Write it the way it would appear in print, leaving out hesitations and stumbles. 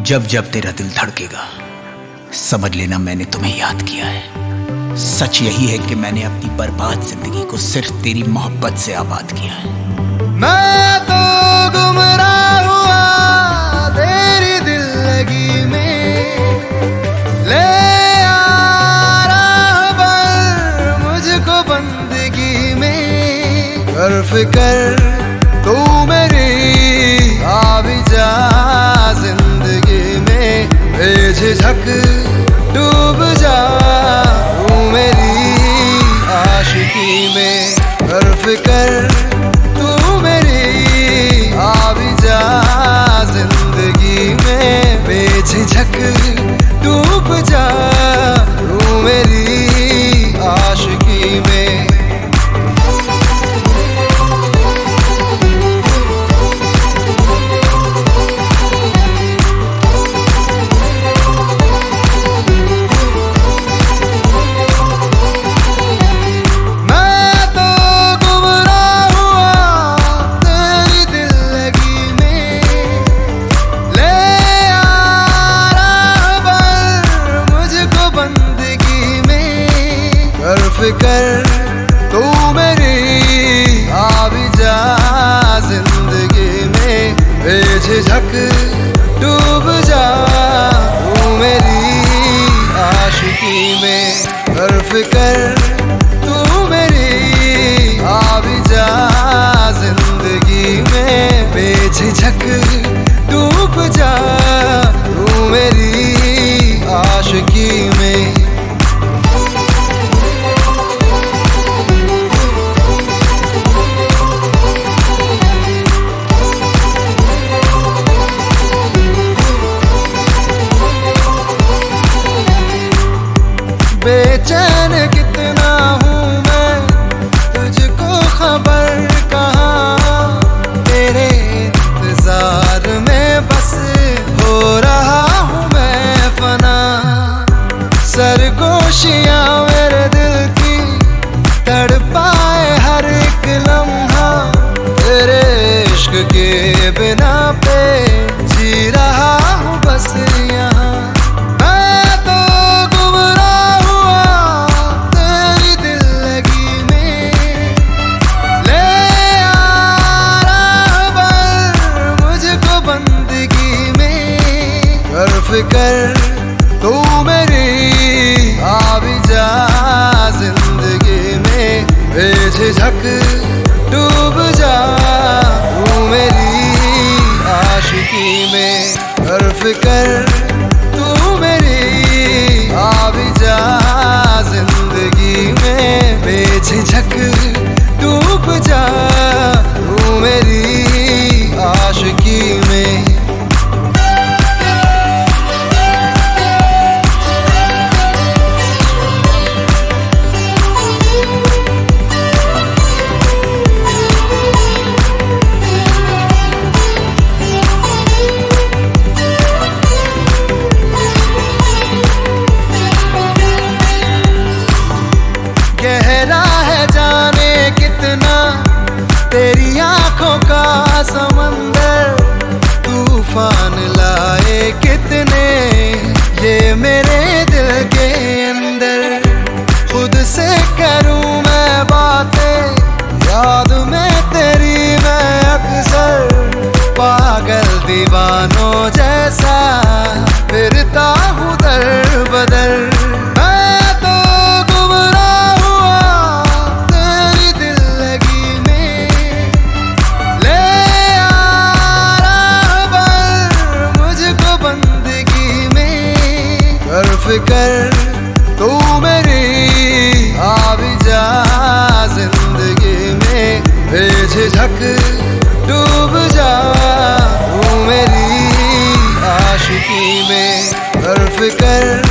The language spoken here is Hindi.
जब जब तेरा दिल धड़केगा समझ लेना मैंने तुम्हें याद किया है। सच यही है कि मैंने अपनी बर्बाद जिंदगी को सिर्फ तेरी मोहब्बत से आबाद किया है। मैं तो गुमराह हुआ तेरी दिल लगी में, ले आ रहा पर मुझको बंदगी में। कर फिकर तू मेरी आ भी जा जिंदगी में, बेझिझक डूब जा तू मेरी आशिकी में। कर फिकर तू मेरी आ भी जा जिंदगी में, बेझिझक डूब जा तू मेरी आशिकी में। फिकर तू मेरी आ भी जा जिंदगी में, बेझिझक डूब जा तू मेरी आशिकी में। कर फिकर तू मेरी आ भी जा जिंदगी में, बेझिझक डूब जा तू मेरी आशिकी में। बेचैन कितना हूँ मैं तुझको खबर कहाँ, तेरे इंतजार में बस हो रहा हूँ मैं फना। सरगोशियाँ मेरे दिल की तड़पाए हर एक लम्हा, तेरे इश्क के बिना पे जी रहा हूँ बस यहाँ। फिकर तू मेरी आ भी जा जिंदगी में, बेझिझक डूब जा तू मेरी आशिकी में। कर फिकर तू मेरी आ भी जा जिंदगी में, बेझिझक डूब जा तू मेरी आशिकी में। गहरा है जाने कितना तेरी आंखों का समंदर, तूफान लाए कितने ये मेरे दिल के अंदर। खुद से करूं मैं बातें याद में तेरी मैं अक्सर, पागल दीवानों जैसा फिरता हूँ दर बदर। फिकर तू मेरी आ भी जा जिंदगी में, बेझिझक डूब जा तू मेरी आशिकी में। कर फिकर